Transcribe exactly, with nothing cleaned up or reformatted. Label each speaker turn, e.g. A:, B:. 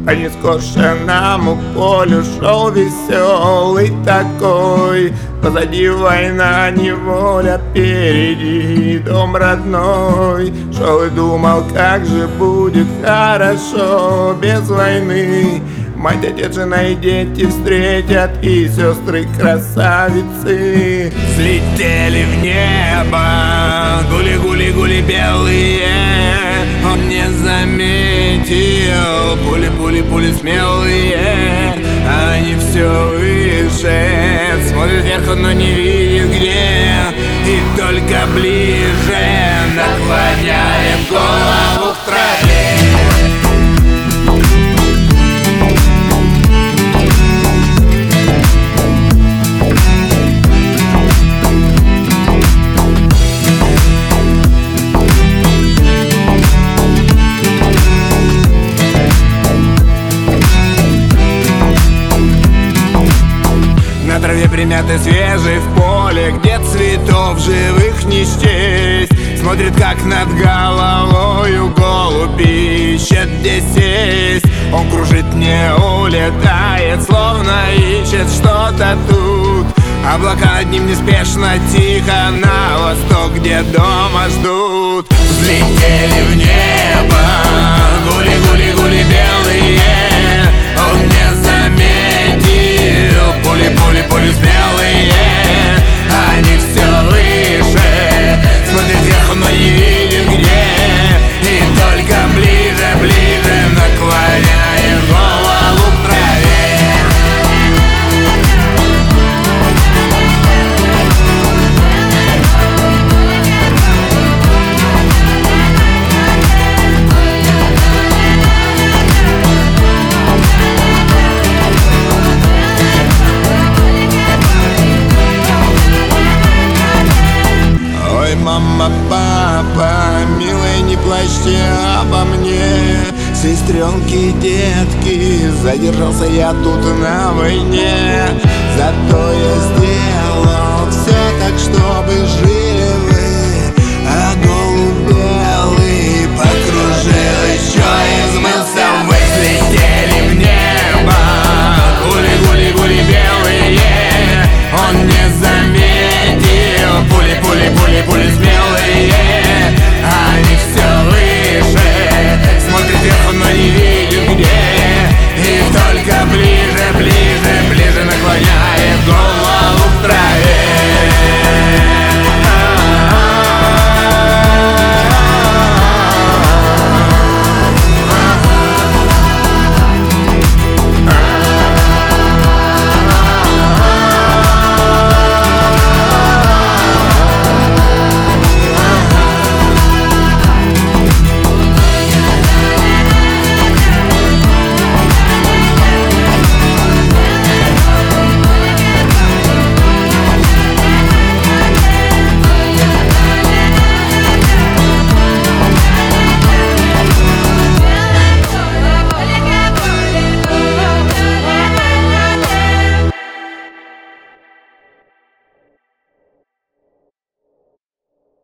A: По нескошенному полю шел веселый такой. Позади война, неволя, впереди дом родной. Шел и думал, как же будет хорошо без войны. Мать, отец, жена и дети встретят, и сестры красавицы.
B: Взлетели в небо гули-гули-гули белые. Он не заметил пули-пули-пули смелые. Они все выше, смотрят вверх, но не видят где. И только ближе наклоняем голову к траве. На траве примятый свежий, в поле, где цветов живых не счесть. Смотрит, как над головою голубь ищет, где сесть. Он кружит, не улетает, словно ищет что-то тут. Облака над ним неспешно, тихо на восток, где дома ждут. Взлетели в небо гули-гули-гули белые. Он не заметил пули-пули-пули смелые. Они все выше, смотрят вверх, но не видят где. И только ближе-ближе наклоняем голову к траве.
A: Мама, папа, милые, не плачьте обо мне. Сестренки, детки, задержался я тут на войне. Зато я сделал все так, чтобы жить.